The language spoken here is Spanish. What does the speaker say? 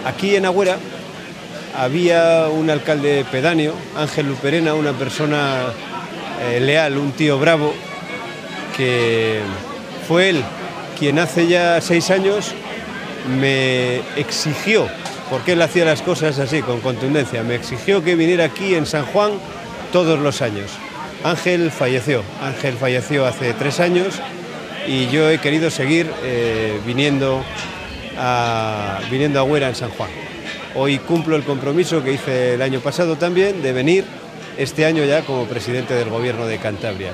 Aquí en Agüera había un alcalde pedáneo, Ángel Luperena, una persona leal, un tío bravo, que fue él quien hace ya 6 años me exigió, porque él hacía las cosas así, con contundencia, me exigió que viniera aquí en San Juan todos los años. Ángel falleció hace 3 años y yo he querido seguir viniendo a Agüera en San Juan. Hoy cumplo el compromiso que hice el año pasado también de venir este año ya como presidente del Gobierno de Cantabria.